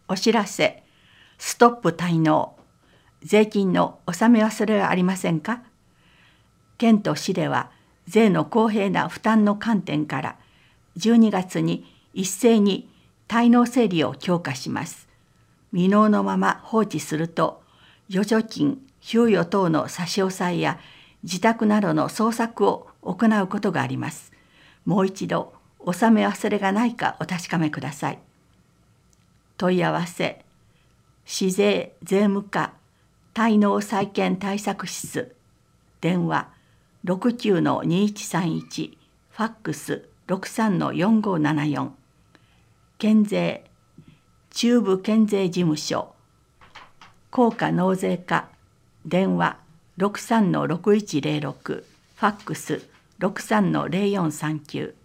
お知らせ、ストップ滞納、税金の納め忘れはありませんか？県と市では税の公平な負担の観点から12月に一斉に滞納整理を強化します。未納のまま放置すると預貯金、給与等の差し押さえや自宅などの捜索を行うことがあります。もう一度納め忘れがないかお確かめください。問い合わせ、市税税務課滞納再建対策室、電話69-2131、ファックス63-4574、県税中部県税事務所効果納税課、電話63-6106、ファックス63-0439